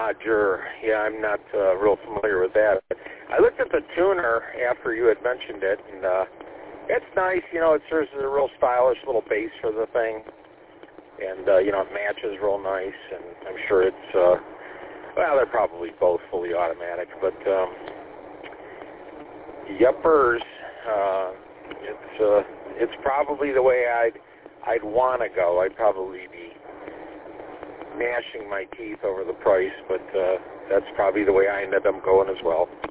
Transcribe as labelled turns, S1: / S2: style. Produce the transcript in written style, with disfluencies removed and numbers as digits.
S1: Roger. Yeah, I'm not real familiar with that. I looked at the tuner after you had mentioned it, and it's nice. You know, it serves as a real stylish little base for the thing, and you know, it matches real nice. And I'm sure it's well, they're probably both fully automatic, but yuppers. It's probably the way I'd want to go. I'd probably be gnashing my teeth over the price, but that's probably the way I ended up going as well.